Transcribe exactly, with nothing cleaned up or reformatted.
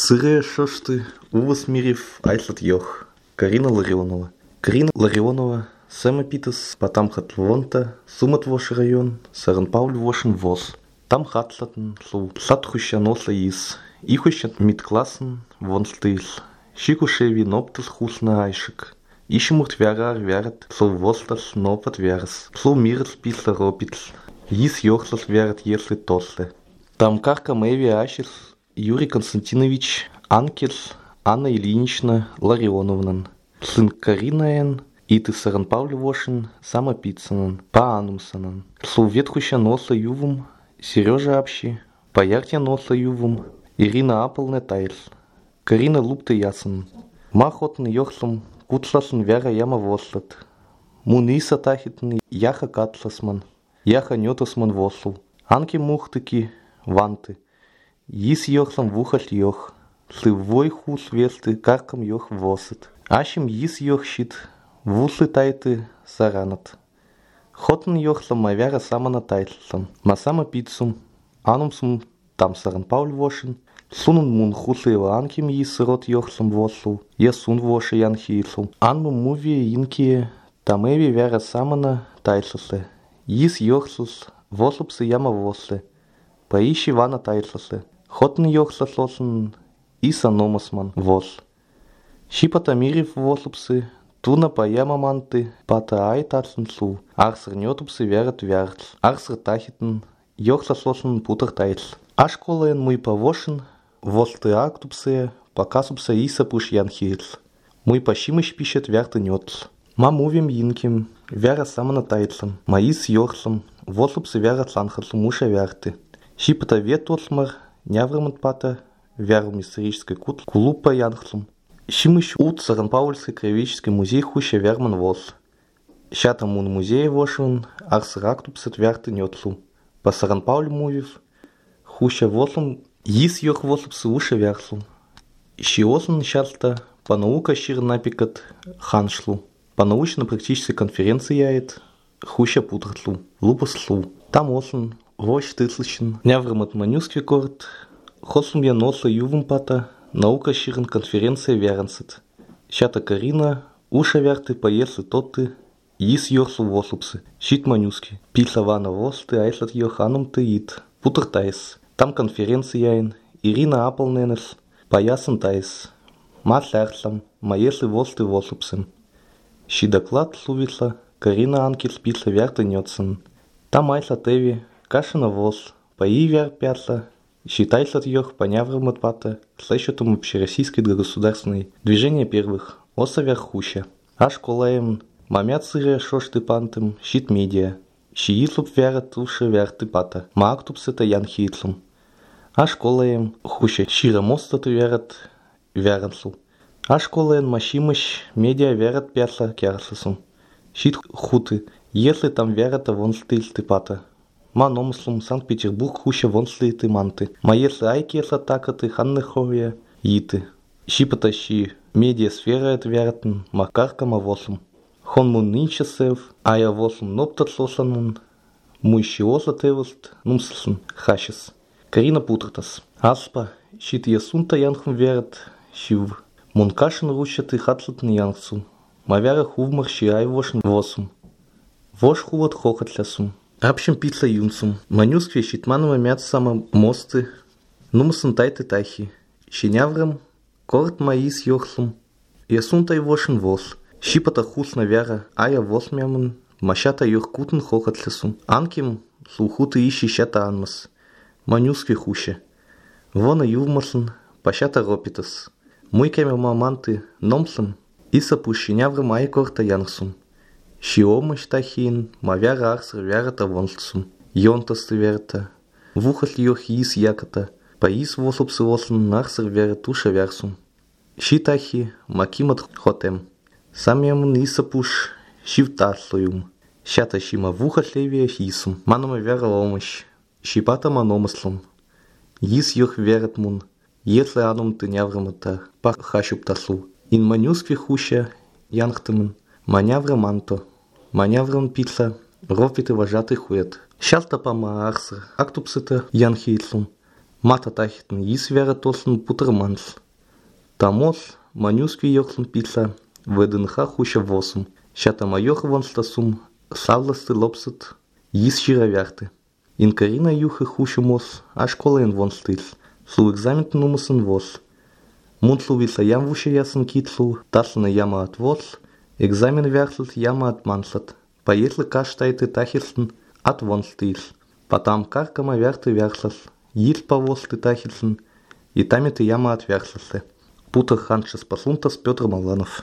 Сырые шошты увас мирив айслат йох. Карина Ларионова. Карина Ларионова самопитас потам хат вонта сумат вош район саран пауль вошен воз. Там хатлатен слу сатхуща носа из. Ихущат мит классен вон стыл. Шикушеви ноптас хусна айшик. Ишмурт вярар вярат слу востас нопат вярс. Слу мирс писла ропиц. Из йохлас вярат если тосле. Там карка мэви ашис Юрий Константинович Анкес Анна Ильинична Ларионовна. Сын Каринаен и ты Саран Павль Вошин самопицанан, паанумсанан. Слу ветхуща носа ювум Сережа Апщи, пояртя носа ювум Ирина Аполне Тайлс. Карина Лупте Ясан. Махотн йохсам куцласын вяра яма вослат. Муниса тахитн яха катласман. Яха нетосман восл. Анки мухтыки ванты. Ис йохсам вухат йох. Сывой хус весты каркам йох восет. Ашим ис йох щит. Вусы тайты саранат. Хотн йохсам мавяра самана тайтлсам. Масама пиццум. Анумсум там Саран Пауль Вошин. Сунун мун хусы анким ис рот йохсам восл. Я сун воши ян хисл. Анму муви инки тамеви вяра самана тайтлсе. Ис йохсус вослупсы яма восле. Поищи вана тайтлсе. Хотн йохсаслосен иса номасман вос. Шипата мирив вослупсы. Туна паяма манты, пата ай тацн слу. Арсер нетупсы вярат вярц. Арсер тахитн, йохсаслосен путер тайц. Ашколаен муй повошен, восты актупсы, покасупсы иса пуш ян хирц. Муй пащимыш пишет вярты нетц. Мамувим инким, вяра самана тайцам. Маис йохсам, вослупсы вяра цанхацу муша вярты. Шипата ветоцмар, няврамат пата, вярум исторической кут, кулупа янхцум. Шимыш ут Саран Паульский краеведческий музей хуща вярман воз. Щатам мун музей вошван, арсер актупсет вярты нетцу. По Саран Пауль мувив, хуща вослум, ис йох вослупсы уша вярслу. Щиослан щатста по наука щир напикат ханшлу. По научно-практической конференции яет хуща путрцлу, лупаслу. Там ослан, вощ тыцлыщен, няврамат манюский корт, хослум я носа ювум пата, наука щирен конференция вярансет. Щата Карина, уша вярты поесы тотты, ис йорсу вослупсы, щит манюски. Писа вана восты, айслат йоханум тыит, путр тайс. Там конференция яин, Ирина Аполненес, поясан тайс. Мат лярсам, маесы восты вослупсым. Щи доклад слувисла, Карина Анкес писа вярты нетсен. Там айса теви, кашина воз, пои вяр пятла, считайся от йох поняврам пата, слэщутом общероссийской государственной движение первых, оса верхуща. Аш колаем, мамят сырые шошты пантым, щит медиа. Щиислуп вярат уши вярты пата, маактупсета ян хитлум. Аш колаем, хуща щира мостату вярат вяранслу. Аш колаем машимыш, медиа вярат пятла кярсасум. Щит хуты, если там вярата вон стыльсты пата. Ма номслум Санкт-Петербург хуща вонслиты манты. Маесы айкес атакаты ханнеховия иты. Щипата щи медиасфера это вяртн, макарка мавосум. Хон мун нинчасев, ая восум ноптат сосанун. Муйщи оса тевост, нумсалсун, хащас. Карина путратас. Аспа, щит ясунта янхум вярат, щив. Мункашин рущаты хатлатн янхсум. Мавяра хувмар щи ай вошн восум. Вош хуват хохатлясум. Апшим пица юнцум. Манюскве щитманова мят сама мосты. Нумсан тайты тахи. Щеняврам, корт маис йохсум. Ясун тай вошен воз. Щипата хусна вяра, ая воз мяман. Мащата йох кутн хохатлесум. Анким слухуты ищи щата анмас. Манюскве хуще. Вона ювмасын, пащата ропитас. Муйками маманты номсам. Иса пущеняврам ай корта янхсум. Щиомыш тахин, мавяра арсер вярата вонслсум. Йонтасты вярта. Вухас йох ис яката. Паис вослупсы вослн нарсер вярат уша вярсум. Щи тахи, макимат хотем. Сам ямын иса пуш, щив таслоюм. Щата щима вухас левия хисум. Манама вяра омыш. Щипата маномыслум. Ис йох вярат мун. Если анум ты няврамата, пах хащуп таслу. Ин манюскви хуща, янхтымын. Манявра манто, манявран пица, ропиты вожатый хует. Щалта пама арсер, актупсыта ян хейтлум. Мата тахитн ис вера тослн путερμанс. Тамос манюски йохлн писа вднх хуша восум. Щата майох вонстасум савласты лопсат ис ширавяхты. Инкарина юхы хушумос, а школаен вонстыс. Су экзамен нумасын вос. Мунтлу виса ям вуша ясын китслу, таслана яма от вос, экзамен вяхслат яма от манслат. Поеслы каштайты тахилсын от вонстыс. Потом каркама вяхты вяхслас, ис повосты тахилсын, и тамиты яма от вяхсласы. Путер ханшис паслунтас Петр Маланов.